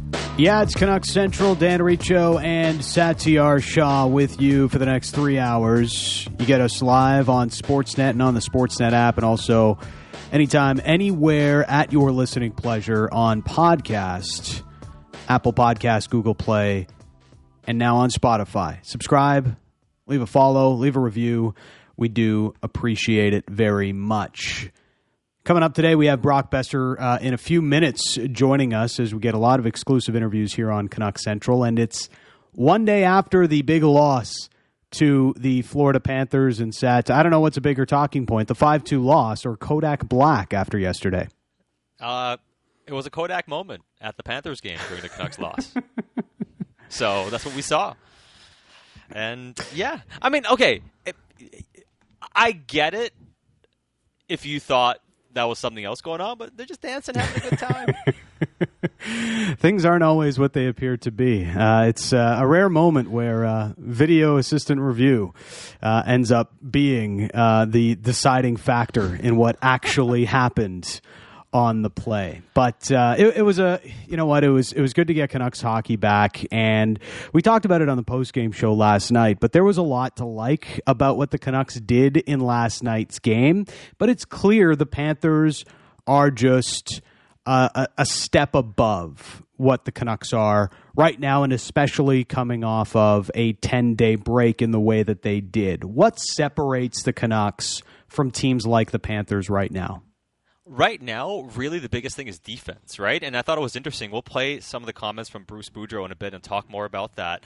Yeah, it's Canucks Central. Dan Riccio and Satyar Shah with you for the next 3 hours. You get us live on Sportsnet and on the Sportsnet app, and also anytime, anywhere at your listening pleasure on podcast, Apple Podcasts, Google Play, and now on Spotify. Subscribe, leave a follow, leave a review. We do appreciate it very much. Coming up today, we have Brock Boeser in a few minutes joining us as we get a lot of exclusive interviews here on Canucks Central. And it's one day after the big loss to the Florida Panthers and I don't know what's a bigger talking point, the 5-2 loss or Kodak Black after yesterday. It was a Kodak moment at the Panthers game during the Canucks loss. So that's what we saw. And yeah, I mean, okay, I get it if you thought that was something else going on, but they're just dancing, having a good time. Things aren't always what they appear to be. It's a rare moment where video assistant review ends up being the deciding factor in what actually happened on the play. But it was it was good to get Canucks hockey back, and we talked about it on the postgame show last night, but there was a lot to like about what the Canucks did in last night's game. But it's clear the Panthers are just a step above what the Canucks are right now, and especially coming off of a 10-day break in the way that they did. What separates the Canucks from teams like the Panthers right now? Right now, really the biggest thing is defense, right? And I thought it was interesting. We'll play some of the comments from Bruce Boudreau in a bit and talk more about that.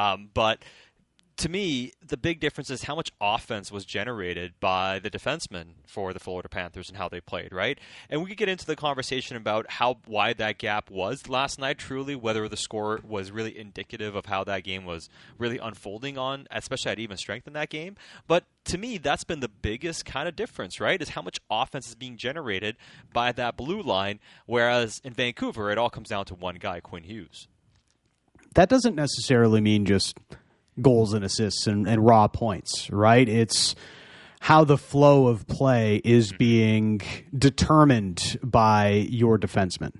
But to me, the big difference is how much offense was generated by the defensemen for the Florida Panthers and how they played, right? And we could get into the conversation about how wide that gap was last night, truly, whether the score was really indicative of how that game was really unfolding on, especially at even strength in that game. But to me, that's been the biggest kind of difference, right, is how much offense is being generated by that blue line, whereas in Vancouver, it all comes down to one guy, Quinn Hughes. That doesn't necessarily mean just goals and assists and raw points, right? It's how the flow of play is being determined by your defensemen.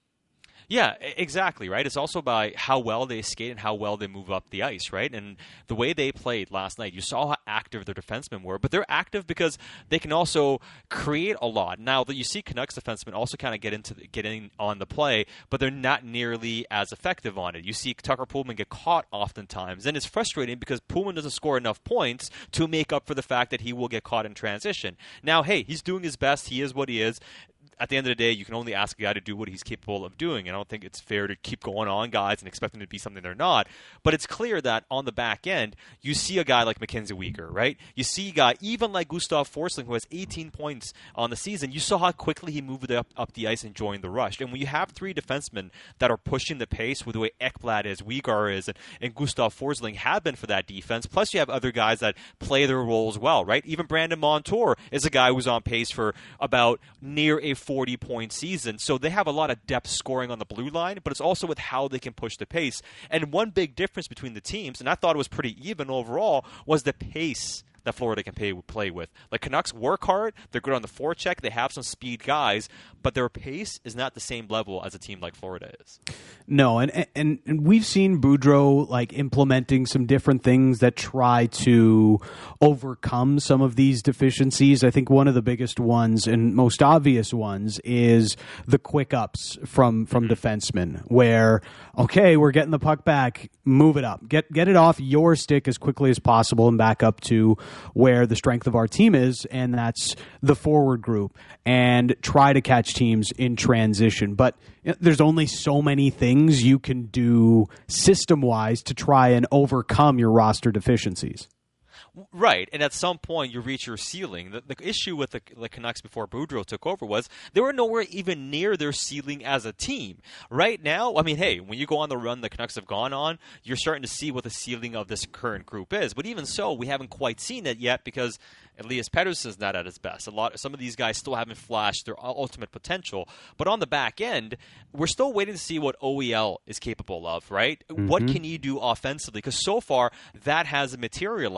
Yeah, exactly, right? It's also by how well they skate and how well they move up the ice, right? And the way they played last night, you saw how active their defensemen were, but they're active because they can also create a lot. Now, you see Canucks defensemen also kind of get in on the play, but they're not nearly as effective on it. You see Tucker Poolman get caught oftentimes, and it's frustrating because Poolman doesn't score enough points to make up for the fact that he will get caught in transition. Now, hey, he's doing his best. He is what he is. At the end of the day, you can only ask a guy to do what he's capable of doing. And I don't think it's fair to keep going on guys and expect them to be something they're not. But it's clear that on the back end, you see a guy like Mackenzie Weegar, right? You see a guy even like Gustav Forsling, who has 18 points on the season. You saw how quickly he moved up the ice and joined the rush. And when you have three defensemen that are pushing the pace with the way Ekblad is, Weegar is, and Gustav Forsling have been for that defense, plus you have other guys that play their roles well, right? Even Brandon Montour is a guy who's on pace for about near a 40-point season. So they have a lot of depth scoring on the blue line, but it's also with how they can push the pace. And one big difference between the teams, and I thought it was pretty even overall, was the pace that Florida can play with. Like, Canucks work hard, they're good on the forecheck, they have some speed guys, but their pace is not the same level as a team like Florida is. No, and we've seen Boudreau like implementing some different things that try to overcome some of these deficiencies. I think one of the biggest ones and most obvious ones is the quick ups from defensemen, where, okay, we're getting the puck back, move it up, get it off your stick as quickly as possible and back up to where the strength of our team is, and that's the forward group, and try to catch teams in transition. But there's only so many things you can do system-wise to try and overcome your roster deficiencies. Right, and at some point you reach your ceiling. The issue with the Canucks before Boudreau took over was they were nowhere even near their ceiling as a team. Right now, I mean, hey, when you go on the run the Canucks have gone on, you're starting to see what the ceiling of this current group is. But even so, we haven't quite seen it yet because Elias Pettersson's not at his best. Some of these guys still haven't flashed their ultimate potential. But on the back end, we're still waiting to see what OEL is capable of, right? Mm-hmm. What can he do offensively? Because so far, that hasn't materialized. And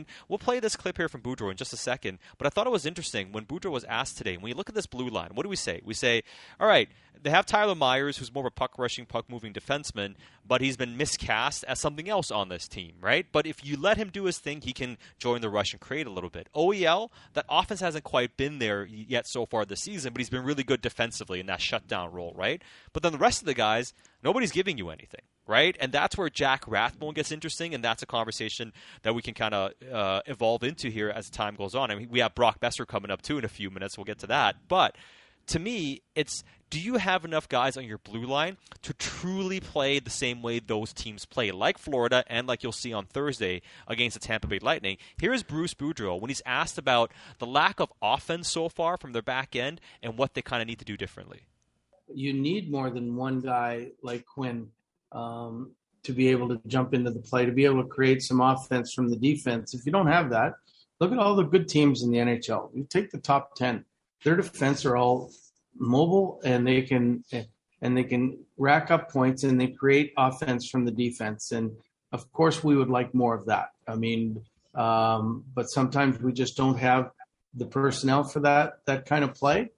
we'll play this clip here from Boudreau in just a second, but I thought it was interesting when Boudreau was asked today, when you look at this blue line, what do we say? We say, all right, they have Tyler Myers, who's more of a puck-rushing, puck-moving defenseman, but he's been miscast as something else on this team, right? But if you let him do his thing, he can join the rush and create a little bit. OEL, that offense hasn't quite been there yet so far this season, but he's been really good defensively in that shutdown role, right? But then the rest of the guys, nobody's giving you anything, right? And that's where Jack Rathbone gets interesting, and that's a conversation that we can kind of evolve into here as time goes on. I mean, we have Brock Besser coming up, too, in a few minutes. We'll get to that. But to me, it's, do you have enough guys on your blue line to truly play the same way those teams play, like Florida and like you'll see on Thursday against the Tampa Bay Lightning? Here's Bruce Boudreau when he's asked about the lack of offense so far from their back end and what they kind of need to do differently. You need more than one guy like Quinn to be able to jump into the play, to be able to create some offense from the defense. If you don't have that, look at all the good teams in the NHL. You take the top 10. Their defense are all mobile, and they can rack up points, and they create offense from the defense. And of course, we would like more of that. I mean, but sometimes we just don't have the personnel for that kind of play.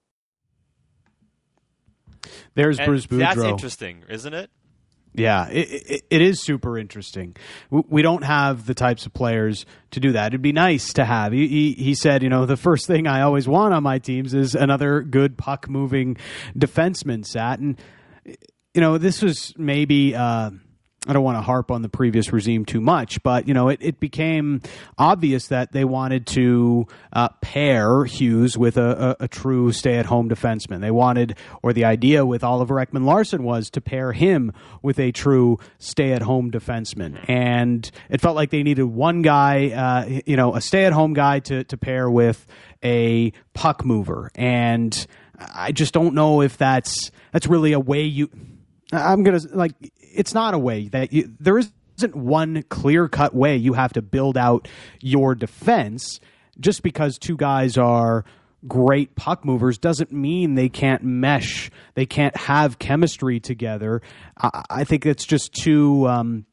There's Bruce Boudreau. That's interesting, isn't it? Yeah, it is super interesting. We don't have the types of players to do that. It'd be nice to have. He said, the first thing I always want on my teams is another good puck-moving defenseman, Sat. And, this was maybe I don't want to harp on the previous regime too much, but, it became obvious that they wanted to pair Hughes with a true stay-at-home defenseman. They wanted, or the idea with Oliver Ekman-Larsson was to pair him with a true stay-at-home defenseman. And it felt like they needed one guy, a stay-at-home guy to pair with a puck mover. And I just don't know if that's really a way it's not a way that there isn't one clear-cut way you have to build out your defense. Just because two guys are great puck movers doesn't mean they can't mesh. They can't have chemistry together. I think it's just too.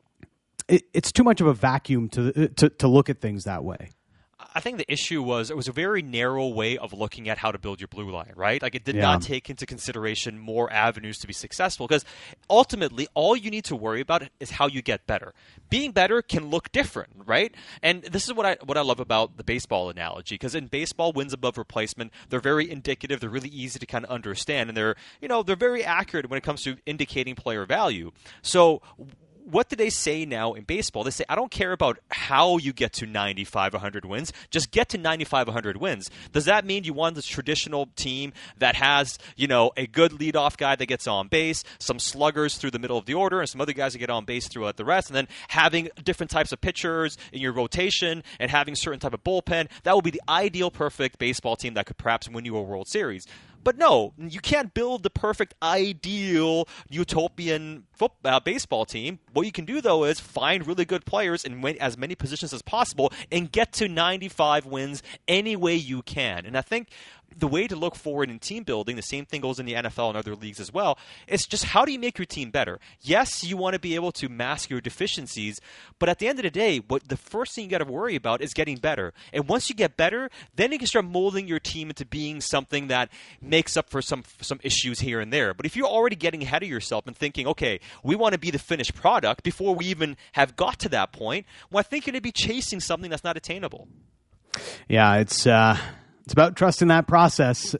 It's too much of a vacuum to look at things that way. I think the issue was it was a very narrow way of looking at how to build your blue line, right? Like it did not take into consideration more avenues to be successful, because ultimately all you need to worry about is how you get better. Being better can look different, right? And this is what I love about the baseball analogy, because in baseball, wins above replacement, they're very indicative, they're really easy to kind of understand, and they're very accurate when it comes to indicating player value. So what do they say now in baseball? They say, I don't care about how you get to 95, 100 wins. Just get to 95, 100 wins. Does that mean you want this traditional team that has, a good leadoff guy that gets on base, some sluggers through the middle of the order, and some other guys that get on base throughout the rest, and then having different types of pitchers in your rotation and having certain type of bullpen? That would be the ideal, perfect baseball team that could perhaps win you a World Series. But no, you can't build the perfect, ideal, utopian baseball team. What you can do, though, is find really good players in as many positions as possible and get to 95 wins any way you can. And I think the way to look forward in team building, the same thing goes in the NFL and other leagues as well, it's just how do you make your team better? Yes, you want to be able to mask your deficiencies, but at the end of the day, the first thing you got to worry about is getting better. And once you get better, then you can start molding your team into being something that makes up for some issues here and there. But if you're already getting ahead of yourself and thinking, okay, we want to be the finished product before we even have got to that point, well, I think you're going to be chasing something that's not attainable. Yeah, it's about trusting that process.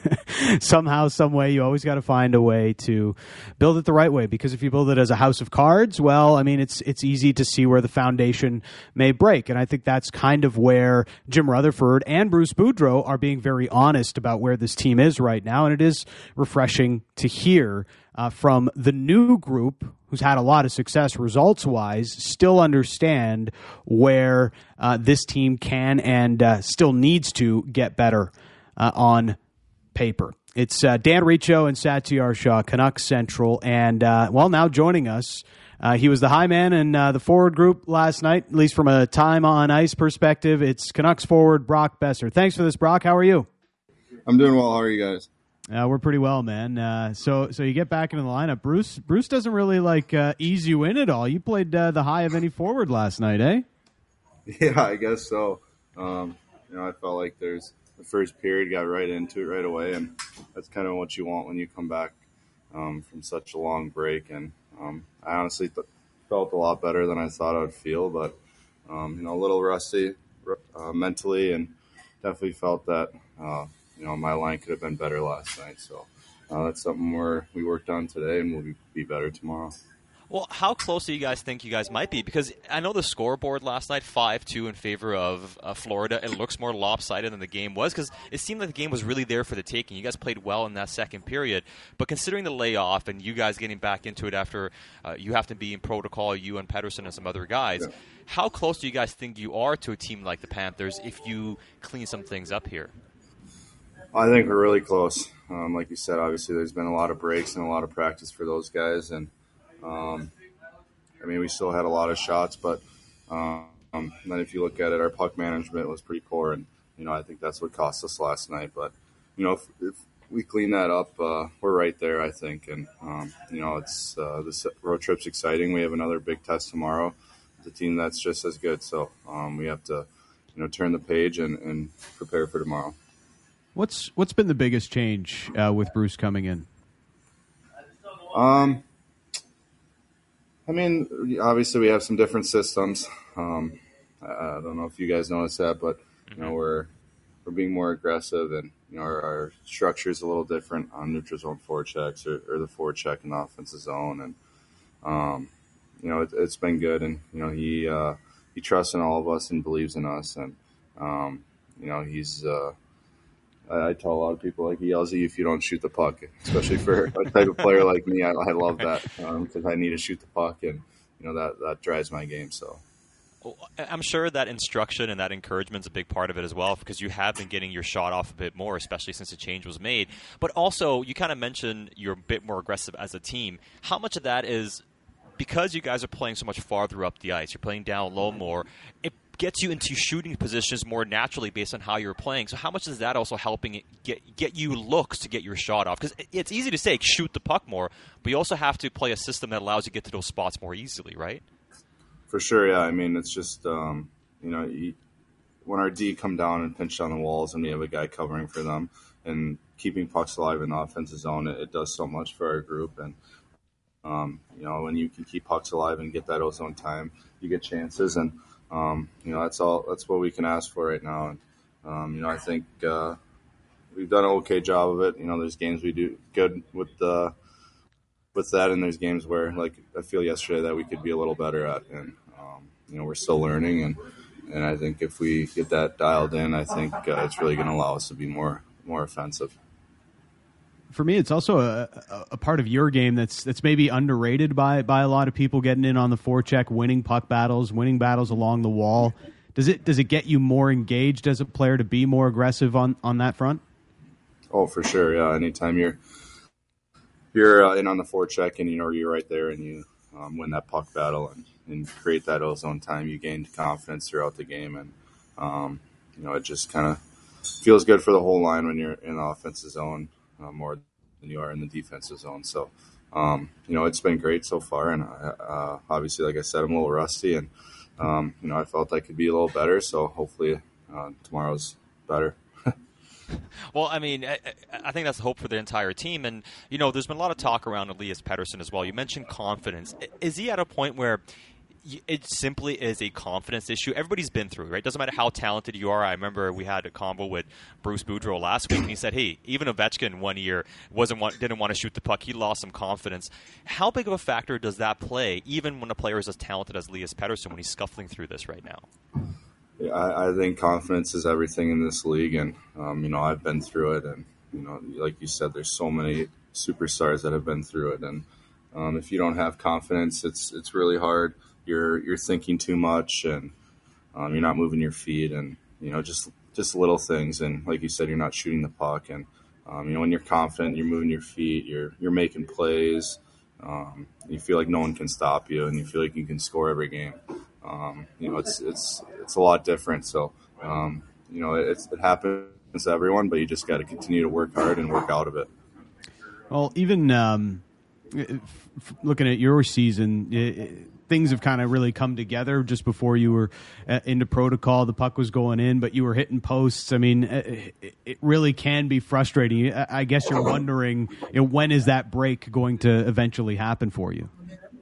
Somehow, some way, you always got to find a way to build it the right way. Because if you build it as a house of cards, well, I mean, it's easy to see where the foundation may break. And I think that's kind of where Jim Rutherford and Bruce Boudreau are being very honest about where this team is right now. And it is refreshing to hear from the new group, who's had a lot of success results-wise, still understand where this team can and still needs to get better on paper. It's Dan Riccio and Satyar Shah, Canucks Central, and, now joining us, he was the high man in the forward group last night, at least from a time on ice perspective. It's Canucks forward Brock Besser. Thanks for this, Brock. How are you? I'm doing well. How are you guys? We're pretty well, man. So you get back into the lineup. Bruce doesn't really ease you in at all. You played the high of any forward last night, eh? Yeah, I guess so. I felt like there's the first period got right into it right away, and that's kind of what you want when you come back from such a long break. And I honestly felt a lot better than I thought I would feel, but a little rusty mentally, and definitely felt that my line could have been better last night. So that's something we worked on today, and we'll be better tomorrow. Well, how close do you guys think you guys might be? Because I know the scoreboard last night, 5-2 in favor of Florida. It looks more lopsided than the game was because it seemed like the game was really there for the taking. You guys played well in that second period. But considering the layoff and you guys getting back into it after you have to be in protocol, you and Pettersson and some other guys, how close do you guys think you are to a team like the Panthers if you clean some things up here? I think we're really close. Like you said, obviously there's been a lot of breaks and a lot of practice for those guys, and we still had a lot of shots, but then if you look at it, our puck management was pretty poor, and I think that's what cost us last night. But if we clean that up, we're right there, I think. And it's this road trip's exciting. We have another big test tomorrow. The team that's just as good, so we have to turn the page and prepare for tomorrow. What's been the biggest change with Bruce coming in? Obviously we have some different systems. I don't know if you guys noticed that, but we're being more aggressive, and our structure is a little different on neutral zone forechecks or the forecheck in the offensive zone, and it's been good, and he trusts in all of us and believes in us, and he's. I tell a lot of people, he yells at you if you don't shoot the puck, especially for a type of player like me. I love that because I need to shoot the puck, and that drives my game. So I'm sure that instruction and that encouragement is a big part of it as well, because you have been getting your shot off a bit more, especially since the change was made. But also, you kind of mentioned you're a bit more aggressive as a team. How much of that is because you guys are playing so much farther up the ice, you're playing down low more, it gets you into shooting positions more naturally based on how you're playing. So how much is that also helping it get you looks to get your shot off? Because it's easy to say shoot the puck more, but you also have to play a system that allows you to get to those spots more easily, right? For sure, yeah. It's just, when our D come down and pinch down the walls and we have a guy covering for them and keeping pucks alive in the offensive zone, it does so much for our group. And, when you can keep pucks alive and get that ozone time, you get chances. And, that's what we can ask for right now. And, I think we've done an okay job of it. There's games we do good with that, and there's games where, like I feel yesterday, that we could be a little better at. And, we're still learning. And I think if we get that dialed in, I think it's really going to allow us to be more offensive. For me, it's also a part of your game that's maybe underrated by a lot of people, getting in on the forecheck, winning puck battles, winning battles along the wall. Does it get you more engaged as a player to be more aggressive on that front? Oh, for sure, yeah. Anytime you're in on the forecheck and you're right there and you win that puck battle and create that ozone time, you gain confidence throughout the game, and it just kind of feels good for the whole line when you're in the offensive zone. More than you are in the defensive zone. So, it's been great so far. And obviously, like I said, I'm a little rusty, and, I felt I could be a little better. So hopefully tomorrow's better. Well, I think that's the hope for the entire team. And, there's been a lot of talk around Elias Pettersson as well. You mentioned confidence. Is he at a point where it simply is a confidence issue? Everybody's been through it, right? Doesn't matter how talented you are. I remember we had a combo with Bruce Boudreau last week, and he said, hey, even Ovechkin 1 year didn't want to shoot the puck. He lost some confidence. How big of a factor does that play, even when a player is as talented as Elias Pettersson, when he's scuffling through this right now? Yeah, I think confidence is everything in this league, and, I've been through it, and, like you said, there's so many superstars that have been through it, and if you don't have confidence, it's really hard. You're thinking too much, and you're not moving your feet, and just little things. And like you said, you're not shooting the puck, and when you're confident, you're moving your feet, you're making plays. You feel like no one can stop you, and you feel like you can score every game. It's a lot different. So it happens to everyone, but you just got to continue to work hard and work out of it. Well, even looking at your season, things have kind of really come together just before you were into protocol. The puck was going in, but you were hitting posts. I mean, it really can be frustrating. I guess you're wondering, when is that break going to eventually happen for you?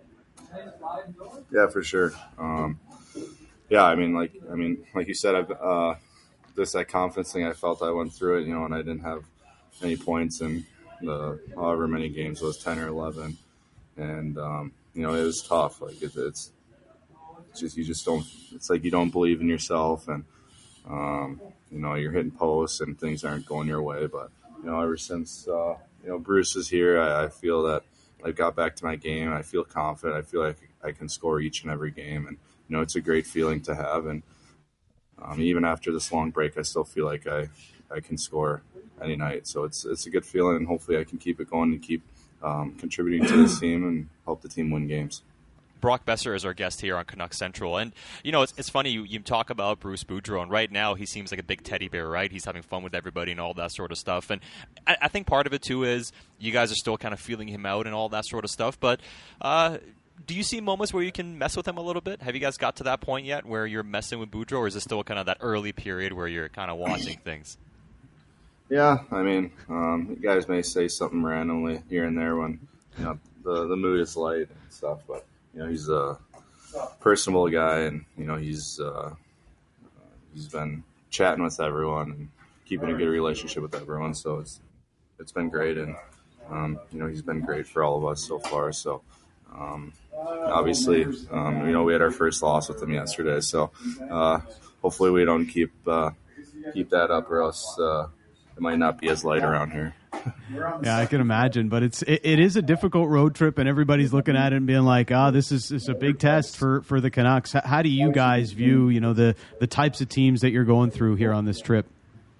Yeah, for sure. Yeah, I mean, like you said, that confidence thing, I felt I went through it, and I didn't have any points in the however many games, it was 10 or 11, and it was tough. Like it's just you just don't. It's like you don't believe in yourself, and you're hitting posts and things aren't going your way. But ever since Bruce is here, I feel that I got back to my game. I feel confident. I feel like I can score each and every game, and it's a great feeling to have. And even after this long break, I still feel like I can score any night. So it's a good feeling, and hopefully I can keep it going and keep contributing to this team and help the team win games. Brock Boeser is our guest here on Canucks Central. And, it's funny, you talk about Bruce Boudreau, and right now he seems like a big teddy bear, right? He's having fun with everybody and all that sort of stuff. And I think part of it, too, is you guys are still kind of feeling him out and all that sort of stuff. But do you see moments where you can mess with him a little bit? Have you guys got to that point yet where you're messing with Boudreau, or is it still kind of that early period where you're kind of watching things? Yeah, I mean, you guys may say something randomly here and there when the mood is light and stuff, but he's a personable guy, and he's been chatting with everyone and keeping a good relationship with everyone. So it's been great, and he's been great for all of us so far. So obviously, we had our first loss with him yesterday, so hopefully we don't keep that up, or else it might not be as light around here. Yeah, I can imagine, but it is a difficult road trip, and everybody's looking at it and being like, this is a big test for the Canucks. How do you guys view the types of teams that you're going through here on this trip?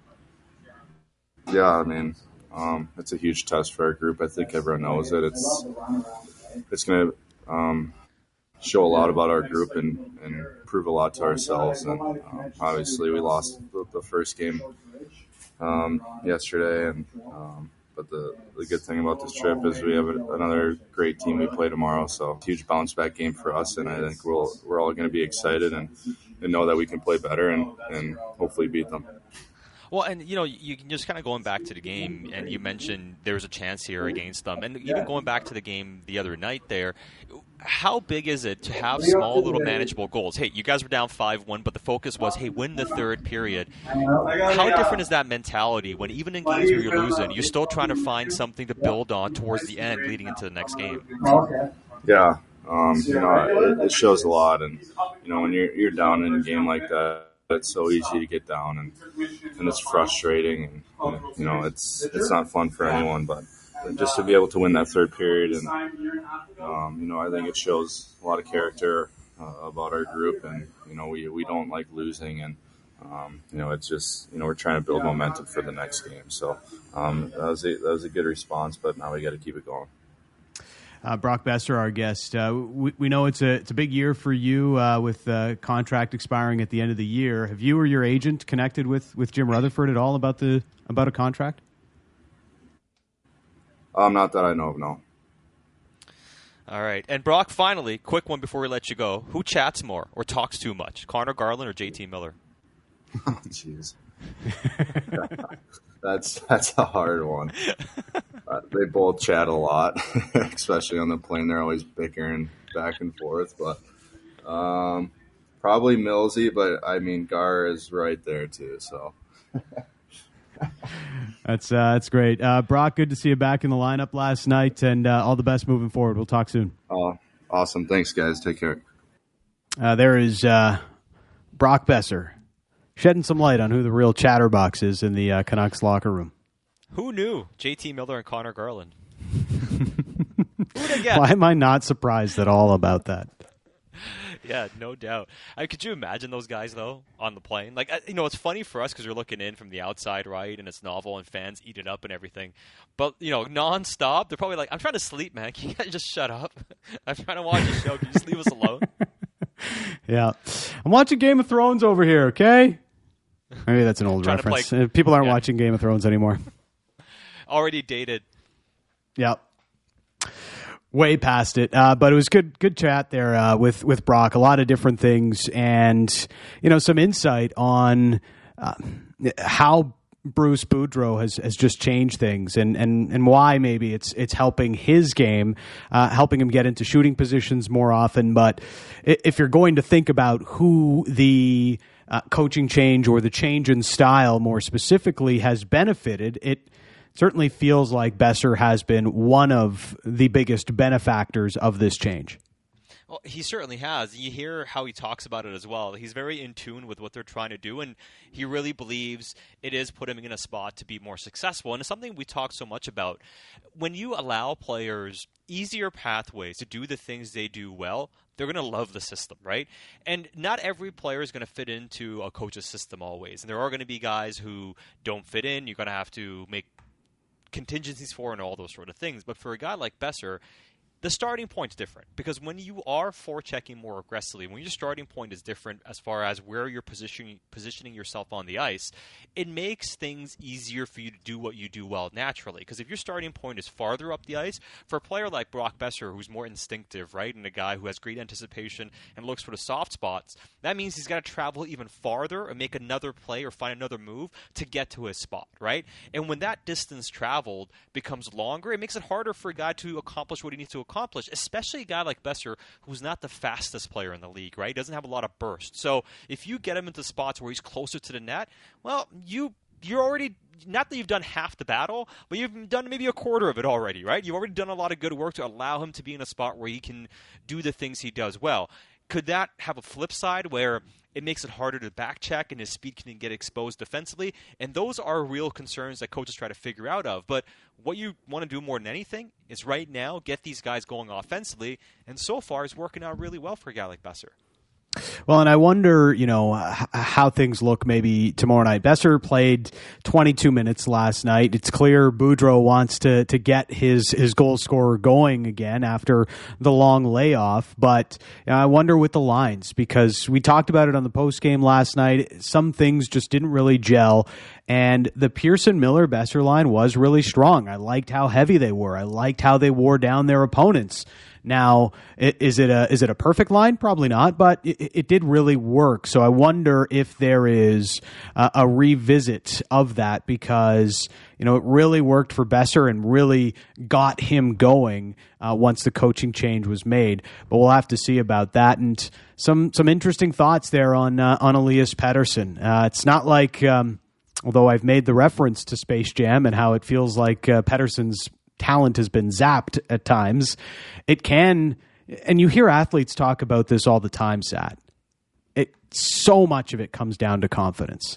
Yeah, I mean, it's a huge test for our group. I think everyone knows it. It's going to show a lot about our group and prove a lot to ourselves. And obviously, we lost the first game yesterday, and but the good thing about this trip is we have another great team we play tomorrow, so huge bounce back game for us, and I think we're all going to be excited and know that we can play better and hopefully beat them. Well, and you can just kind of going back to the game, and you mentioned there was a chance here against them, and even going back to the game the other night there, how big is it to have small little manageable goals? Hey, you guys were down 5-1, but the focus was, hey, win the third period. How different is that mentality when even in games where you're losing, you're still trying to find something to build on towards the end leading into the next game? Yeah, it shows a lot, and when you're down in a game like that, it's so easy to get down, and it's frustrating, and it's not fun for anyone, but just to be able to win that third period, and I think it shows a lot of character about our group, and we don't like losing, and it's just we're trying to build momentum for the next game. So that was a good response, but now we got to keep it going. Brock Boeser, our guest. We know it's a big year for you with contract expiring at the end of the year. Have you or your agent connected with Jim Rutherford at all about a contract? Not that I know of, no. All right. And Brock, finally, quick one before we let you go. Who chats more or talks too much, Connor Garland or JT Miller? Oh, jeez. That's a hard one. They both chat a lot, especially on the plane. They're always bickering back and forth. But probably Millsy, but I mean Gar is right there too. So that's great. Brock, good to see you back in the lineup last night, and all the best moving forward. We'll talk soon. Oh, awesome! Thanks, guys. Take care. There is Brock Boeser shedding some light on who the real chatterbox is in the Canucks locker room. Who knew? JT Miller and Connor Garland. Who'd have guessed? Why am I not surprised at all about that? Yeah, no doubt. Could you imagine those guys, though, on the plane? Like, it's funny for us because we're looking in from the outside, right, and it's novel and fans eat it up and everything. But, nonstop, they're probably like, I'm trying to sleep, man. Can you guys just shut up? I'm trying to watch a show. Can you just leave us alone? Yeah. I'm watching Game of Thrones over here, okay? Maybe that's an old reference. People aren't watching Game of Thrones anymore. Already dated. Yep. Way past it, but it was good chat there with Brock. A lot of different things, and some insight on how Bruce Boudreau has just changed things, and why maybe it's helping his game, helping him get into shooting positions more often. But if you're going to think about who the coaching change or the change in style more specifically has benefited, it certainly feels like Boeser has been one of the biggest benefactors of this change. Well, he certainly has. You hear how he talks about it as well. He's very in tune with what they're trying to do, and he really believes it is putting him in a spot to be more successful. And it's something we talk so much about. When you allow players easier pathways to do the things they do well, they're going to love the system, right? And not every player is going to fit into a coach's system always. And there are going to be guys who don't fit in. You're going to have to make contingencies for and all those sort of things. But for a guy like Boeser, the starting point's different, because when you are forechecking more aggressively, when your starting point is different as far as where you're positioning yourself on the ice, it makes things easier for you to do what you do well naturally. Because if your starting point is farther up the ice, for a player like Brock Boeser, who's more instinctive, right, and a guy who has great anticipation and looks for the soft spots, that means he's got to travel even farther and make another play or find another move to get to his spot, right? And when that distance traveled becomes longer, it makes it harder for a guy to accomplish what he needs to accomplish, especially a guy like Boeser, who's not the fastest player in the league, right? He doesn't have a lot of burst. So if you get him into spots where he's closer to the net, well, you're already, not that you've done half the battle, but you've done maybe a quarter of it already, right? You've already done a lot of good work to allow him to be in a spot where he can do the things he does well. Could that have a flip side where it makes it harder to back check and his speed can get exposed defensively? And those are real concerns that coaches try to figure out of. But what you want to do more than anything is right now get these guys going offensively. And so far, it's working out really well for a guy like Boeser. Well, and I wonder, how things look maybe tomorrow night. Boeser played 22 minutes last night. It's clear Boudreau wants to get his goal scorer going again after the long layoff. But I wonder with the lines, because we talked about it on the postgame last night. Some things just didn't really gel. And the Pearson-Miller-Boeser line was really strong. I liked how heavy they were. I liked how they wore down their opponents. Now, is it a perfect line? Probably not, but it did really work. So I wonder if there is a revisit of that, because it really worked for Boeser and really got him going once the coaching change was made. But we'll have to see about that. And some interesting thoughts there on Elias Pettersson. It's not like, although I've made the reference to Space Jam and how it feels like Pettersson's talent has been zapped at times, it can, and you hear athletes talk about this all the time, Sat. So much of it comes down to confidence.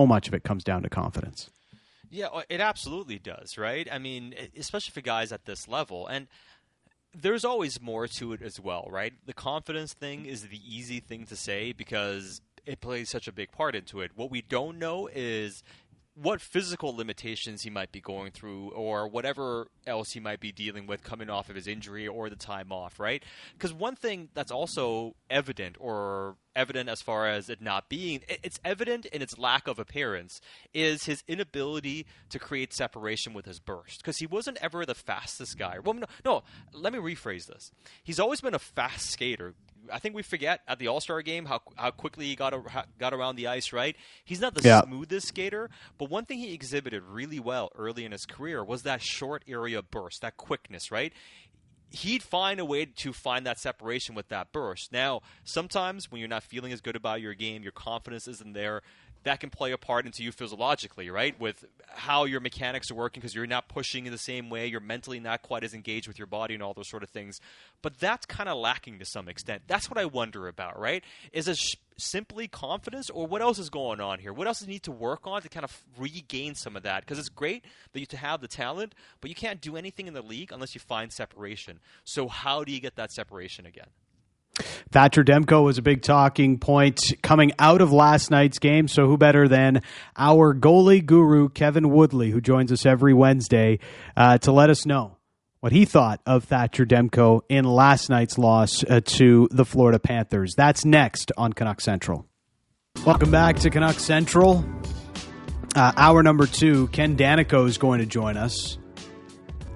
Yeah, it absolutely does, right? I mean, especially for guys at this level. And there's always more to it as well, right? The confidence thing is the easy thing to say because it plays such a big part into it. What we don't know is what physical limitations he might be going through or whatever else he might be dealing with coming off of his injury or the time off, right? Because one thing that's also evident as far as it not being, it's evident in its lack of appearance, is his inability to create separation with his burst. Because he wasn't ever the fastest guy. Well, no, let me rephrase this. He's always been a fast skater. I think we forget at the All-Star game how quickly he got around the ice, right? He's not the smoothest skater, but one thing he exhibited really well early in his career was that short area burst, that quickness, right? He'd find a way to find that separation with that burst. Now, sometimes when you're not feeling as good about your game, your confidence isn't there, that can play a part into you physiologically, right? With how your mechanics are working because you're not pushing in the same way, you're mentally not quite as engaged with your body and all those sort of things. But that's kind of lacking to some extent. That's what I wonder about, right? Is it simply confidence, or what else is going on here? What else does he need to work on to kind of regain some of that? Because it's great that you have the talent, but you can't do anything in the league unless you find separation. So how do you get that separation again? Thatcher Demko was a big talking point coming out of last night's game, so who better than our goalie guru, Kevin Woodley, who joins us every Wednesday to let us know what he thought of Thatcher Demko in last night's loss to the Florida Panthers. That's next on Canuck Central. Welcome back to Canuck Central. Hour number 2, Ken Daneyko is going to join us.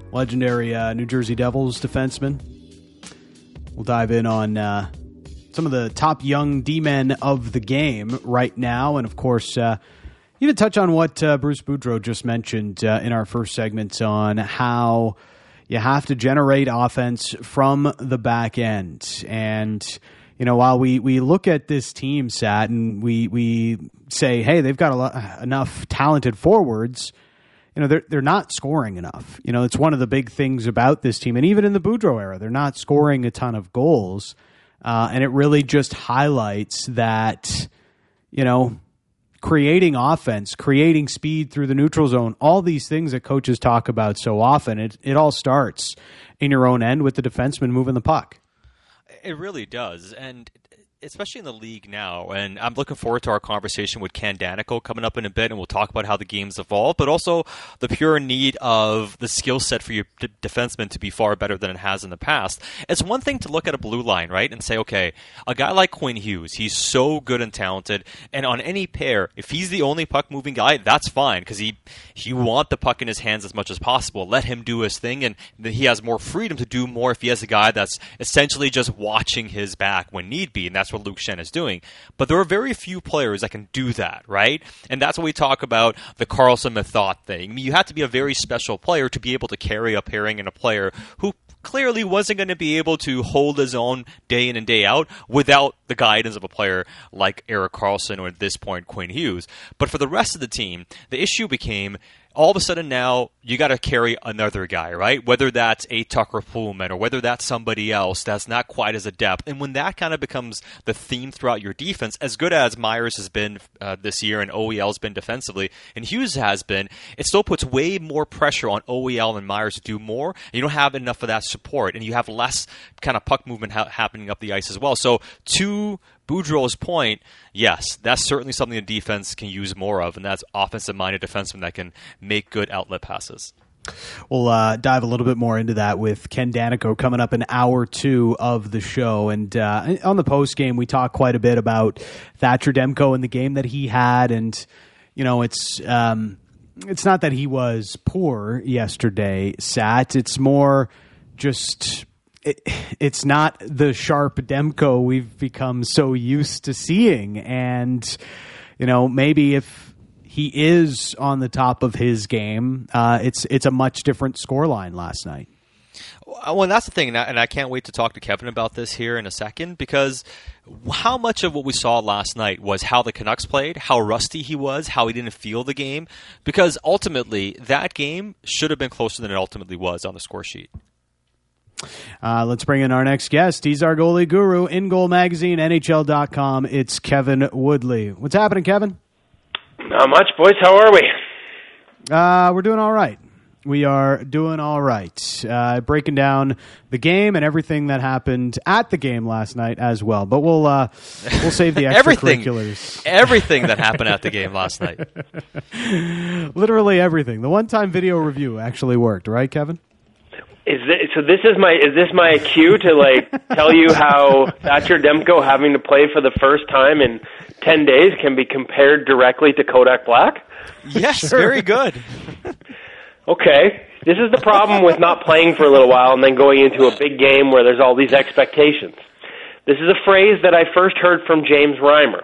legendary New Jersey Devils defenseman. We'll dive in on some of the top young D-men of the game right now. And, of course, even touch on what Bruce Boudreau just mentioned in our first segment on how you have to generate offense from the back end. And, while we look at this team, Sat, and we say, hey, they've got enough talented forwards, they're not scoring enough. It's one of the big things about this team. And even in the Boudreau era, they're not scoring a ton of goals. And it really just highlights that, creating offense, creating speed through the neutral zone, all these things that coaches talk about so often, it all starts in your own end with the defenseman moving the puck. It really does. And especially in the league now, and I'm looking forward to our conversation with Ken Danico coming up in a bit, and we'll talk about how the game's evolved, but also the pure need of the skill set for your defenseman to be far better than it has in the past. It's one thing to look at a blue line, right, and say, okay, a guy like Quinn Hughes, he's so good and talented, and on any pair, if he's the only puck-moving guy, that's fine, because you want the puck in his hands as much as possible. Let him do his thing, and he has more freedom to do more if he has a guy that's essentially just watching his back when need be, and that's what Luke Schenn is doing. But there are very few players that can do that, right? And that's what we talk about the Carlson Method thing. I mean, you have to be a very special player to be able to carry a pairing and a player who clearly wasn't going to be able to hold his own day in and day out without the guidance of a player like Erik Karlsson or at this point Quinn Hughes. But for the rest of the team, the issue became all of a sudden now you got to carry another guy, right? Whether that's a Tucker Poolman or whether that's somebody else that's not quite as adept. And when that kind of becomes the theme throughout your defense, as good as Myers has been this year and OEL's been defensively and Hughes has been, it still puts way more pressure on OEL and Myers to do more. And you don't have enough of that support and you have less kind of puck movement happening up the ice as well. So to Boudreau's point, yes, that's certainly something the defense can use more of, and that's offensive-minded defensemen that can make good outlet passes. We'll dive a little bit more into that with Ken Danico coming up in hour 2 of the show. And on the post-game, we talked quite a bit about Thatcher Demko and the game that he had. And, it's not that he was poor yesterday, Sat. It's more just... It's not the sharp Demko we've become so used to seeing. And, maybe if he is on the top of his game, it's a much different scoreline last night. Well, and that's the thing, and I can't wait to talk to Kevin about this here in a second, because how much of what we saw last night was how the Canucks played, how rusty he was, how he didn't feel the game, because ultimately that game should have been closer than it ultimately was on the score sheet. Let's bring in our next guest. He's our goalie guru, In Goal Magazine, NHL.com. It's Kevin Woodley. What's happening, Kevin? Not much, boys. How are we? We're doing all right. We are doing all right. Breaking down the game and everything that happened at the game last night as well. But we'll save the extracurriculars. Everything that happened at the game last night. Literally everything. The one-time video review actually worked, right, Kevin? Is this my cue to tell you how Thatcher Demko having to play for the first time in 10 days can be compared directly to Kodak Black? Yes, sure. Very good. Okay, this is the problem with not playing for a little while and then going into a big game where there's all these expectations. This is a phrase that I first heard from James Reimer,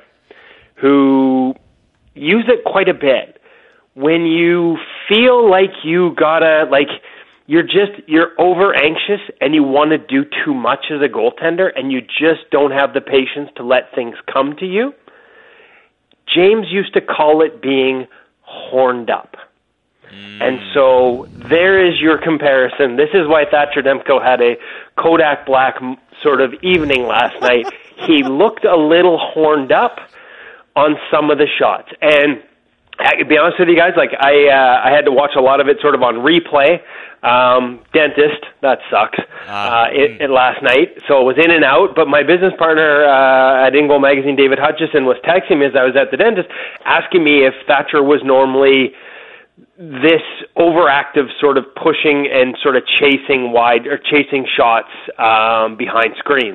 who used it quite a bit. When you feel like you gotta, you're over anxious and you want to do too much as a goaltender and you just don't have the patience to let things come to you. James used to call it being horned up. And so there is your comparison. This is why Thatcher Demko had a Kodak Black sort of evening last night. He looked a little horned up on some of the shots. And to be honest with you guys, I had to watch a lot of it sort of on replay. Dentist, that sucks. It last night, so it was in and out. But my business partner at In Goal Magazine, David Hutchison, was texting me as I was at the dentist, asking me if Thatcher was normally this overactive sort of pushing and sort of chasing wide or chasing shots behind screens.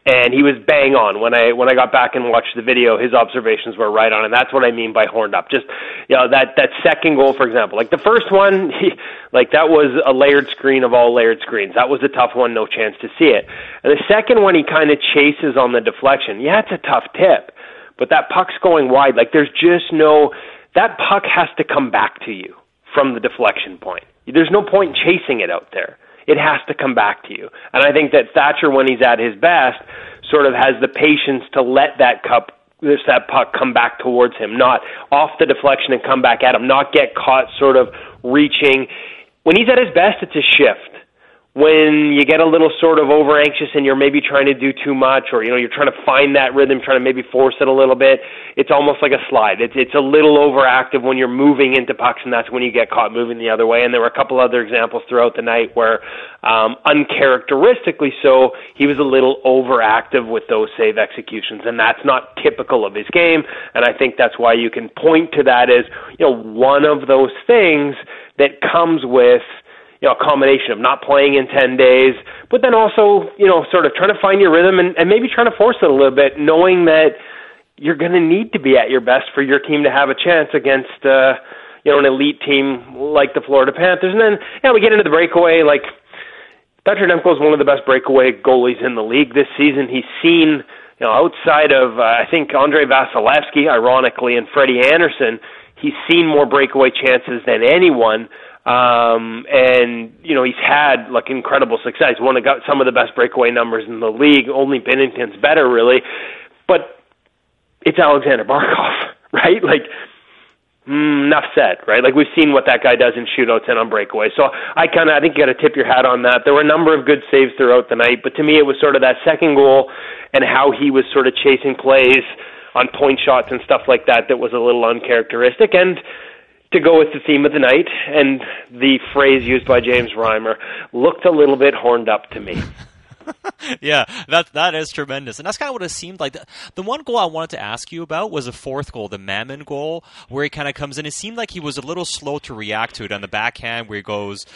And he was bang on. When I got back and watched the video, his observations were right on, and that's what I mean by horned up. Just, that second goal, for example. Like the first one, that was a layered screen of all layered screens. That was a tough one, no chance to see it. And the second one, he kind of chases on the deflection. Yeah, it's a tough tip, but that puck's going wide. Like there's just that puck has to come back to you from the deflection point. There's no point in chasing it out there. It has to come back to you. And I think that Thatcher, when he's at his best, sort of has the patience to let that puck come back towards him, not off the deflection and come back at him, not get caught sort of reaching. When he's at his best, it's a shift. When you get a little sort of over anxious and you're maybe trying to do too much, or you're trying to find that rhythm, trying to maybe force it a little bit, it's almost like a slide. It's a little overactive when you're moving into pucks, and that's when you get caught moving the other way. And there were a couple other examples throughout the night where, uncharacteristically so, he was a little overactive with those save executions, and that's not typical of his game. And I think that's why you can point to that as one of those things that comes with a combination of not playing in 10 days, but then also, sort of trying to find your rhythm and maybe trying to force it a little bit, knowing that you're going to need to be at your best for your team to have a chance against, an elite team like the Florida Panthers. And then, we get into the breakaway. Like, Thatcher Demko is one of the best breakaway goalies in the league this season. He's seen, outside of, I think, Andrei Vasilevsky, ironically, and Freddie Anderson, he's seen more breakaway chances than anyone. And he's had incredible success. He's got some of the best breakaway numbers in the league. Only Binnington's better, really. But it's Alexander Barkov, right? Enough said, right? We've seen what that guy does in shootouts and on breakaways. So I think you got to tip your hat on that. There were a number of good saves throughout the night, but to me it was sort of that second goal and how he was sort of chasing plays on point shots and stuff like that was a little uncharacteristic. And to go with the theme of the night and the phrase used by James Reimer, looked a little bit horned up to me. Yeah, that is tremendous. And that's kind of what it seemed like. The one goal I wanted to ask you about was the fourth goal, the Mammon goal, where he kind of comes in. It seemed like he was a little slow to react to it on the backhand where he goes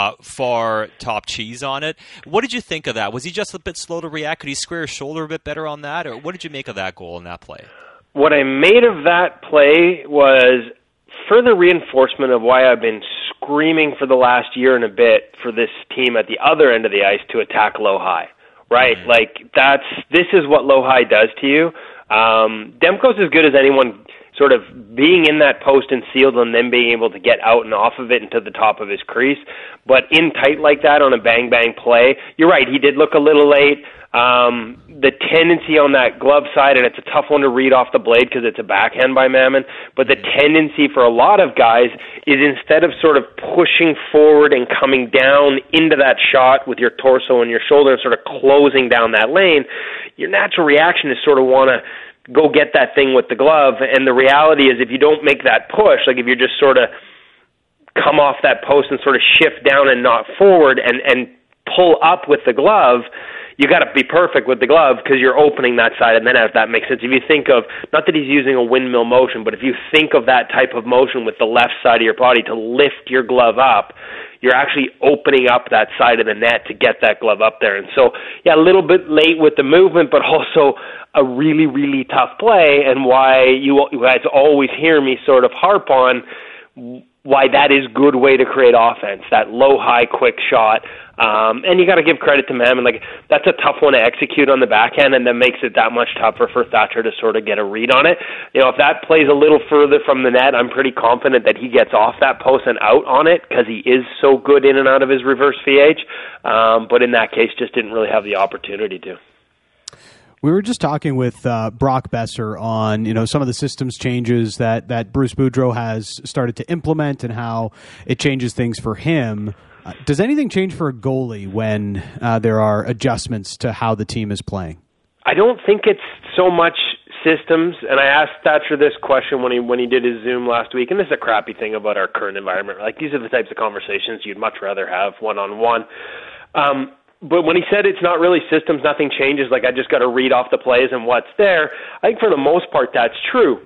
far top cheese on it. What did you think of that? Was he just a bit slow to react? Could he square his shoulder a bit better on that? Or what did you make of that goal in that play? What I made of that play was further reinforcement of why I've been screaming for the last year and a bit for this team at the other end of the ice to attack low high, right? This is what low high does to you. Demko's as good as anyone sort of being in that post and sealed and then being able to get out and off of it into the top of his crease. But in tight like that on a bang-bang play, you're right, he did look a little late. The tendency on that glove side, and it's a tough one to read off the blade because it's a backhand by Mammon, but the tendency for a lot of guys is instead of sort of pushing forward and coming down into that shot with your torso and your shoulder and sort of closing down that lane, your natural reaction is sort of want to go get that thing with the glove. And the reality is if you don't make that push, if you're just sort of come off that post and sort of shift down and not forward and pull up with the glove, you got to be perfect with the glove because you're opening that side, and then if that makes sense, if you think of, not that he's using a windmill motion, but if you think of that type of motion with the left side of your body to lift your glove up, you're actually opening up that side of the net to get that glove up there. And so, a little bit late with the movement, but also a really, really tough play, and why you guys always hear me sort of harp on why that is a good way to create offense, that low-high quick shot. And you got to give credit to Mammon. That's a tough one to execute on the backhand, and that makes it that much tougher for Thatcher to sort of get a read on it. If that plays a little further from the net, I'm pretty confident that he gets off that post and out on it because he is so good in and out of his reverse VH. But in that case, just didn't really have the opportunity to. We were just talking with Brock Besser on some of the systems changes that Bruce Boudreau has started to implement and how it changes things for him. Does anything change for a goalie when there are adjustments to how the team is playing? I don't think it's so much systems, and I asked Thatcher this question when he did his Zoom last week, and this is a crappy thing about our current environment. These are the types of conversations you'd much rather have one-on-one. But when he said it's not really systems, nothing changes, I just got to read off the plays and what's there, I think for the most part that's true.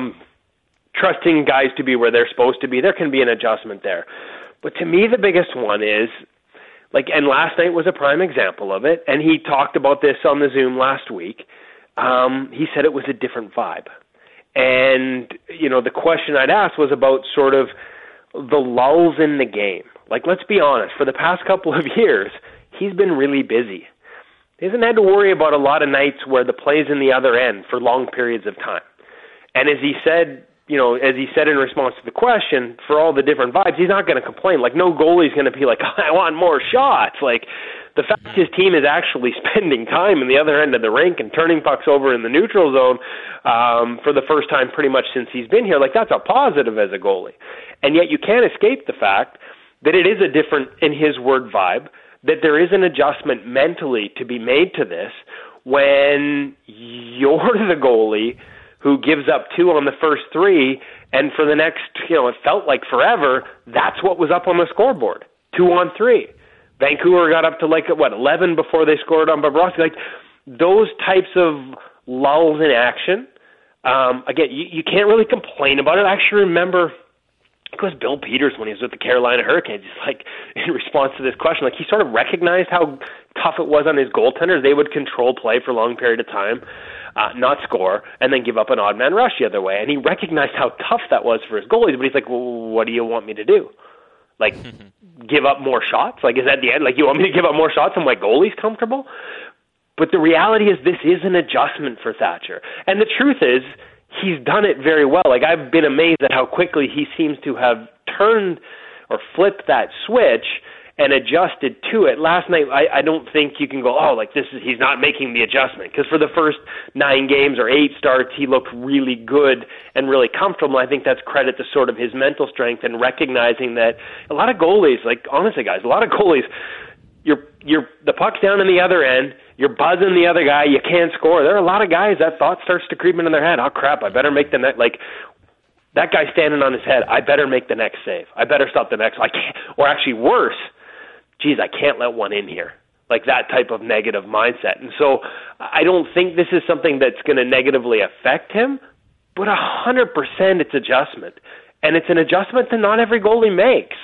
Trusting guys to be where they're supposed to be, there can be an adjustment there. But to me, the biggest one is, And last night was a prime example of it, and he talked about this on the Zoom last week. He said it was a different vibe. And, the question I'd asked was about sort of the lulls in the game. Let's be honest, for the past couple of years, he's been really busy. He hasn't had to worry about a lot of nights where the play's in the other end for long periods of time. And as he said in response to the question, for all the different vibes, he's not going to complain. No goalie's going to be like, I want more shots. The fact his team is actually spending time in the other end of the rink and turning pucks over in the neutral zone for the first time pretty much since he's been here, that's a positive as a goalie. And yet you can't escape the fact that it is a different, in his word, vibe, that there is an adjustment mentally to be made to this when you're the goalie who gives up 2 on the first 3, and for the next, it felt like forever, that's what was up on the scoreboard, 2 on 3. Vancouver got up to 11 before they scored on Bobrovsky. Those types of lulls in action, again, you can't really complain about it. I actually remember, it was Bill Peters when he was with the Carolina Hurricanes. He's in response to this question, he sort of recognized how tough it was on his goaltenders. They would control play for a long period of time, not score, and then give up an odd man rush the other way. And he recognized how tough that was for his goalies, but he's like, well, what do you want me to do? Give up more shots? Is that the end? You want me to give up more shots and my goalie's comfortable? But the reality is this is an adjustment for Thatcher. And the truth is, he's done it very well. I've been amazed at how quickly he seems to have turned or flipped that switch and adjusted to it. Last night, I don't think you can go, he's not making the adjustment. Because for the first 9 games or 8 starts, he looked really good and really comfortable. I think that's credit to sort of his mental strength and recognizing that a lot of goalies, honestly, guys, a lot of goalies, you're the puck's down in the other end, you're buzzing the other guy, you can't score. There are a lot of guys that thought starts to creep into their head. Oh, crap, I better make the next, that guy standing on his head, I better make the next save. I better stop the next, I can't, or actually worse, geez, I can't let one in here. That type of negative mindset. And so I don't think this is something that's going to negatively affect him, but 100% it's adjustment. And it's an adjustment that not every goalie makes.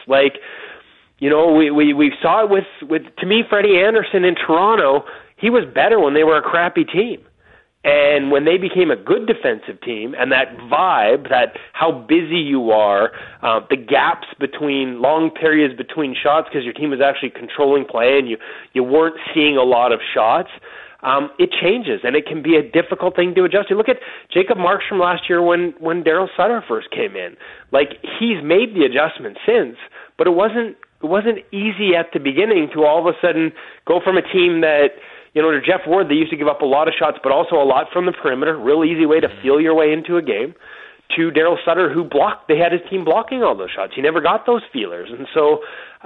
We saw it with to me, Freddie Anderson in Toronto. He was better when they were a crappy team. And when they became a good defensive team, and that vibe, that how busy you are, the gaps between long periods between shots because your team was actually controlling play and you weren't seeing a lot of shots, it changes, and it can be a difficult thing to adjust to. Look at Jacob Markstrom last year when Daryl Sutter first came in. He's made the adjustment since, but it wasn't easy at the beginning to all of a sudden go from a team that, to Jeff Ward, they used to give up a lot of shots, but also a lot from the perimeter, real easy way to feel your way into a game, to Daryl Sutter, who they had his team blocking all those shots. He never got those feelers. And so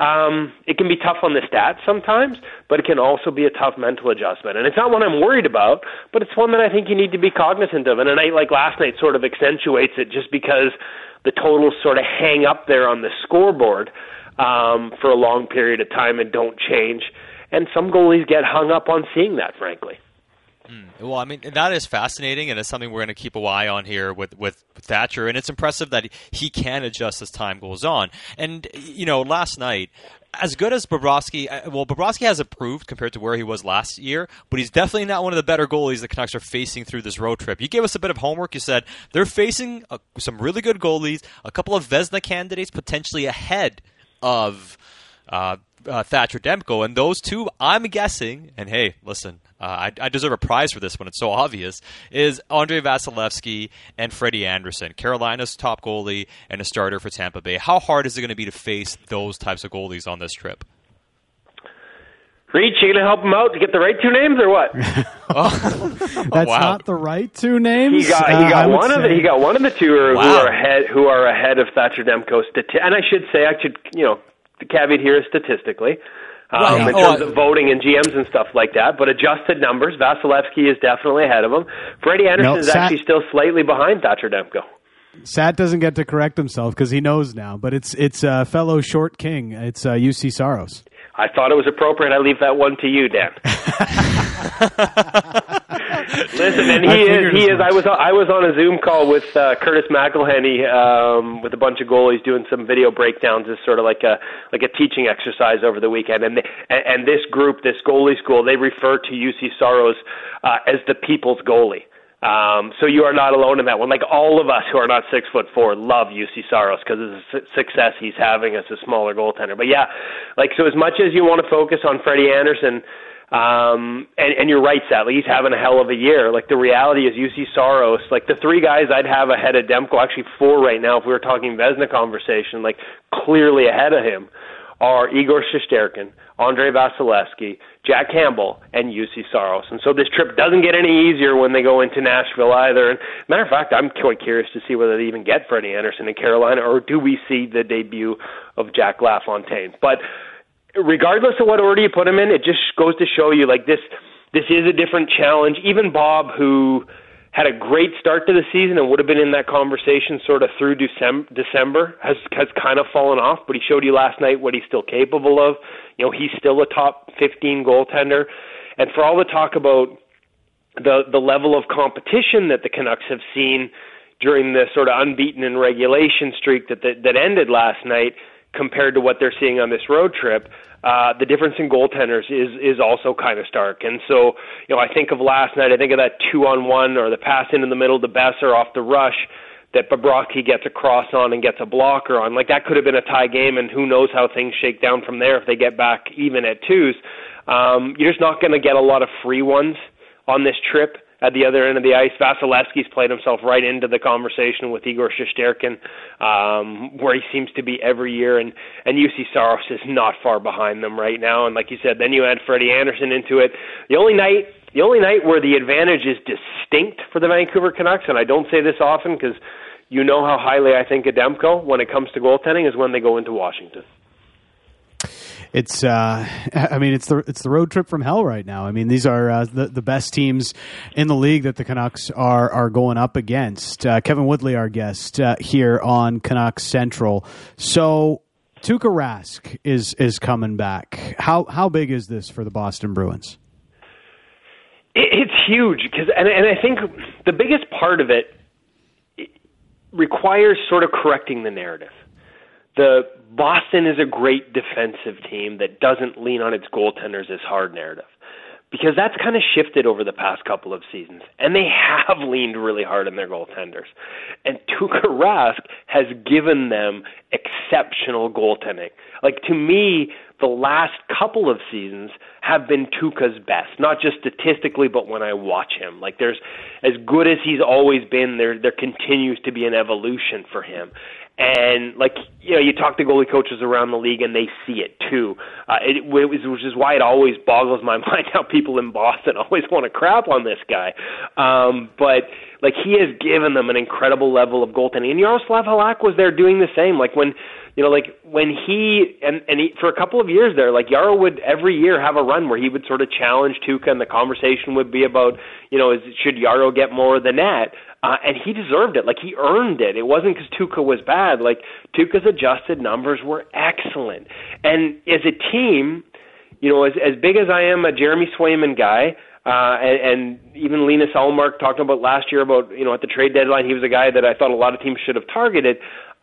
it can be tough on the stats sometimes, but it can also be a tough mental adjustment. And it's not one I'm worried about, but it's one that I think you need to be cognizant of. And a night like last night sort of accentuates it just because the totals sort of hang up there on the scoreboard for a long period of time and don't change. And some goalies get hung up on seeing that, frankly. Well, I mean, that is fascinating, and it's something we're going to keep an eye on here with Thatcher. And it's impressive that he can adjust as time goes on. And, last night, as good as Bobrovsky, Bobrovsky has improved compared to where he was last year, but he's definitely not one of the better goalies the Canucks are facing through this road trip. You gave us a bit of homework. You said they're facing some really good goalies, a couple of Vezina candidates potentially ahead of Thatcher Demko, and those two, I'm guessing, and hey, listen, I deserve a prize for this when it's so obvious, is Andrei Vasilevsky and Freddie Anderson, Carolina's top goalie and a starter for Tampa Bay. How hard is it going to be to face those types of goalies on this trip? Reach, you going to help him out to get the right 2 names or what? That's not the right 2 names. He got one of the 2 who are ahead of Thatcher Demko. And I should the caveat here is statistically, in terms of voting and GMs and stuff like that. But adjusted numbers, Vasilevsky is definitely ahead of him. Freddie Anderson is actually still slightly behind Thatcher Demko. Sat doesn't get to correct himself because he knows now, but it's fellow short king. It's UC Saros. I thought it was appropriate. I leave that one to you, Dan. Listen, and he is. I was on a Zoom call with Curtis McElhenney with a bunch of goalies doing some video breakdowns as sort of like a teaching exercise over the weekend. And this group, this goalie school, they refer to UC Saros as the people's goalie. So you are not alone in that one. Like, all of us who are not 6'4" love UC Saros because of the success he's having as a smaller goaltender. But yeah, like, so as much as you want to focus on Freddie Anderson, and you're right, sadly, he's having a hell of a year. Like, the reality is UC Saros, like, the three guys I'd have ahead of Demko, actually four right now if we were talking Vezina conversation, like, clearly ahead of him, are Igor Shesterkin, Andrei Vasilevsky, Jack Campbell, and UC Saros. And so this trip doesn't get any easier when they go into Nashville either. And matter of fact, I'm quite curious to see whether they even get Freddie Anderson in Carolina, or do we see the debut of Jack LaFontaine. But regardless of what order you put him in, it just goes to show you, like, this is a different challenge. Even Bob, who had a great start to the season and would have been in that conversation sort of through December, has kind of fallen off, but he showed you last night what he's still capable of. You know, he's still a top 15 goaltender. And for all the talk about the level of competition that the Canucks have seen during the sort of unbeaten in regulation streak that ended last night, compared to what they're seeing on this road trip, the difference in goaltenders is also kind of stark. And so, you know, I think of last night, I think of that 2-on-1 or the pass into the middle to Besser off the rush that Bobrovsky gets a cross on and gets a blocker on. Like, that could have been a tie game, and who knows how things shake down from there if they get back even at twos. You're just not going to get a lot of free ones on this trip. At the other end of the ice, Vasilevsky's played himself right into the conversation with Igor Shesterkin, where he seems to be every year, and UC Saros is not far behind them right now. And like you said, then you add Freddie Anderson into it. The only night where the advantage is distinct for the Vancouver Canucks, and I don't say this often because you know how highly I think of Demko when it comes to goaltending, is when they go into Washington. It's the road trip from hell right now. I mean, these are the best teams in the league that the Canucks are going up against. Kevin Woodley, our guest here on Canucks Central. So Tuukka Rask is coming back. How big is this for the Boston Bruins? It's huge because, and I think the biggest part of it requires sort of correcting the narrative. The Boston is a great defensive team that doesn't lean on its goaltenders as hard narrative, because that's kind of shifted over the past couple of seasons, and they have leaned really hard on their goaltenders. And Tuukka Rask has given them exceptional goaltending. Like, to me, the last couple of seasons have been Tuukka's best, not just statistically, but when I watch him. Like, there's, as good as he's always been, there continues to be an evolution for him. And, like, you know, you talk to goalie coaches around the league and they see it too, which is why it always boggles my mind how people in Boston always want to crap on this guy. But, like, he has given them an incredible level of goaltending. And Yaroslav Halak was there doing the same. Like, when he for a couple of years there, like, Yaro would every year have a run where he would sort of challenge Tuukka, and the conversation would be about, you know, should Yaro get more of the net? And he deserved it. Like, he earned it. It wasn't because Tuukka was bad. Like, Tuukka's adjusted numbers were excellent. And as a team, you know, as big as I am a Jeremy Swayman guy, and even Linus Ullmark talked about last year about, you know, at the trade deadline, he was a guy that I thought a lot of teams should have targeted.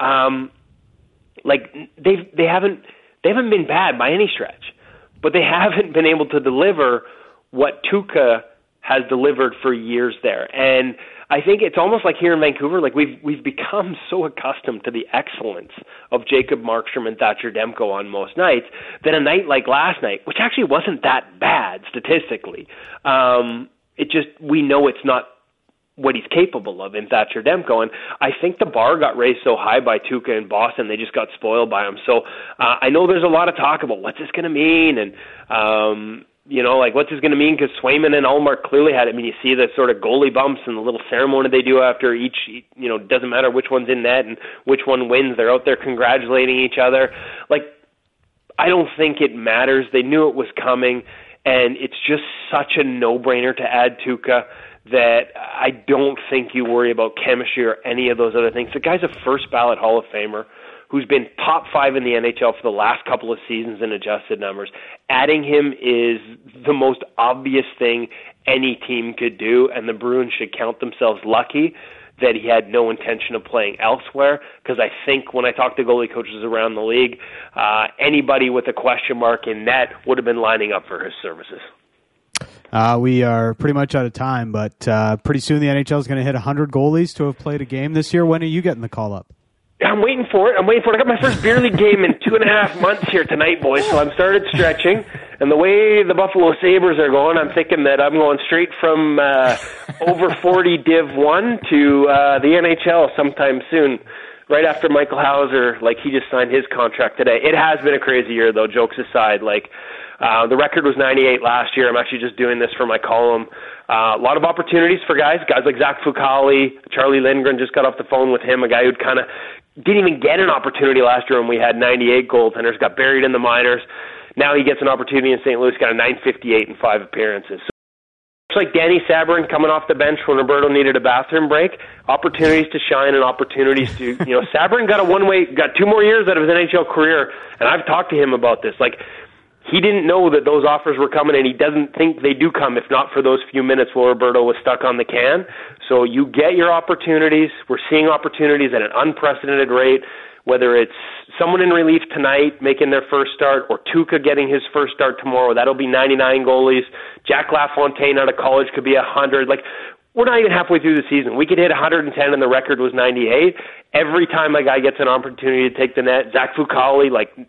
Like, they haven't been bad by any stretch, but they haven't been able to deliver what Tuukka has delivered for years there. And I think it's almost like here in Vancouver, like, we've become so accustomed to the excellence of Jacob Markstrom and Thatcher Demko on most nights that a night like last night, which actually wasn't that bad statistically, we know it's not what he's capable of in Thatcher Demko. And I think the bar got raised so high by Tuukka in Boston, they just got spoiled by him. So I know there's a lot of talk about what's this going to mean, and you know, like, what's this going to mean? Because Swayman and Ullmark clearly had it. I mean, you see the sort of goalie bumps and the little ceremony they do after each, you know, doesn't matter which one's in net and which one wins. They're out there congratulating each other. Like, I don't think it matters. They knew it was coming, and it's just such a no-brainer to add Tuukka that I don't think you worry about chemistry or any of those other things. The guy's a first-ballot Hall of Famer who's been top 5 in the NHL for the last couple of seasons in adjusted numbers. Adding him is the most obvious thing any team could do, and the Bruins should count themselves lucky that he had no intention of playing elsewhere, because I think when I talk to goalie coaches around the league, anybody with a question mark in net would have been lining up for his services. We are pretty much out of time, but pretty soon the NHL is going to hit 100 goalies to have played a game this year. When are you getting the call-up? I'm waiting for it. I got my first beer league game in 2.5 months here tonight, boys, so I've started stretching. And the way the Buffalo Sabres are going, I'm thinking that I'm going straight from over 40 Div 1 to the NHL sometime soon, right after Michael Hauser, he just signed his contract today. It has been a crazy year, though, jokes aside. The record was 98 last year. I'm actually just doing this for my column. A lot of opportunities for guys like Zach Fucale, Charlie Lindgren, just got off the phone with him, a guy who'd kind of didn't even get an opportunity last year when we had 98 goaltenders, got buried in the minors. Now he gets an opportunity in St. Louis, got a 958 in 5 appearances. So it's like Danny Sabourin coming off the bench when Roberto needed a bathroom break. Opportunities to shine and opportunities to, Sabourin got 2 more years out of his NHL career, and I've talked to him about this. He didn't know that those offers were coming, and he doesn't think they do come if not for those few minutes where Roberto was stuck on the can. So you get your opportunities. We're seeing opportunities at an unprecedented rate, whether it's someone in relief tonight making their first start or Tuukka getting his first start tomorrow. That'll be 99 goalies. Jack LaFontaine out of college could be 100. We're not even halfway through the season. We could hit 110 and the record was 98. Every time a guy gets an opportunity to take the net, Zach Fucale,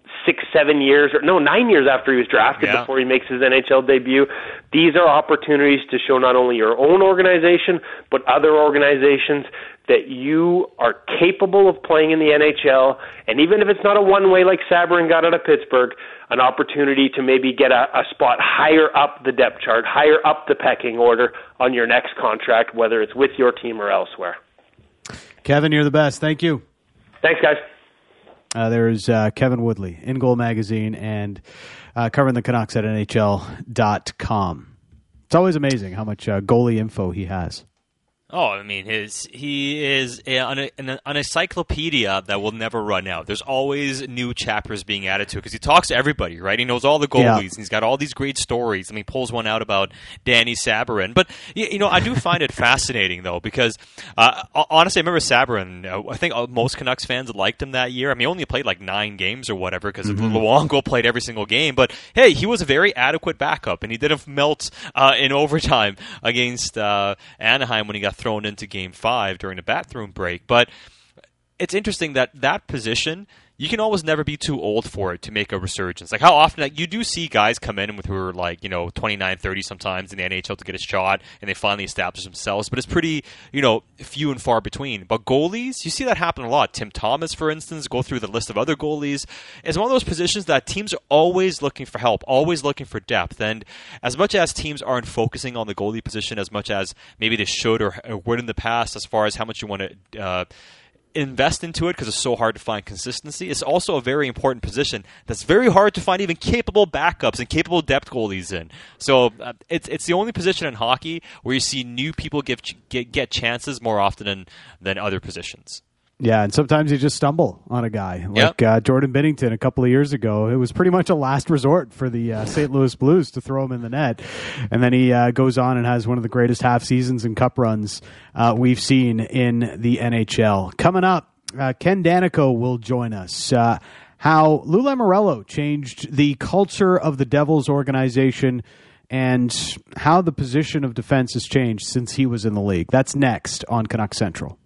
9 years after he was drafted before he makes his NHL debut. These are opportunities to show not only your own organization, but other organizations that you are capable of playing in the NHL, and even if it's not a one-way like Sabourin got out of Pittsburgh, an opportunity to maybe get a spot higher up the depth chart, higher up the pecking order on your next contract, whether it's with your team or elsewhere. Kevin, you're the best. Thank you. Thanks, guys. There's Kevin Woodley, In Goal Magazine, and covering the Canucks at NHL.com. It's always amazing how much goalie info he has. Oh, I mean, he is an encyclopedia that will never run out. There's always new chapters being added to it because he talks to everybody, right? He knows all the goalies, and he's got all these great stories. I mean, he pulls one out about Danny Sabourin. But, I do find it fascinating, though, because honestly, I remember Sabourin. I think most Canucks fans liked him that year. I mean, he only played 9 games or whatever because Luongo played every single game. But, hey, he was a very adequate backup, and he didn't melt in overtime against Anaheim when he got thrown into Game 5 during the bathroom break. But it's interesting that position, you can always never be too old for it to make a resurgence. How often you do see guys come in who are 29, 30 sometimes in the NHL to get a shot, and they finally establish themselves. But it's pretty, few and far between. But goalies, you see that happen a lot. Tim Thomas, for instance, go through the list of other goalies. It's one of those positions that teams are always looking for help, always looking for depth. And as much as teams aren't focusing on the goalie position as much as maybe they should or would in the past as far as how much you want to invest into it because it's so hard to find consistency. It's also a very important position that's very hard to find even capable backups and capable depth goalies in. So it's the only position in hockey where you see new people get chances more often than other positions. Yeah, and sometimes you just stumble on a guy. Jordan Binnington a couple of years ago. It was pretty much a last resort for the St. Louis Blues to throw him in the net. And then he goes on and has one of the greatest half seasons and cup runs we've seen in the NHL. Coming up, Ken Daneyko will join us. How Lou Lamoriello changed the culture of the Devils organization and how the position of defense has changed since he was in the league. That's next on Canuck Central.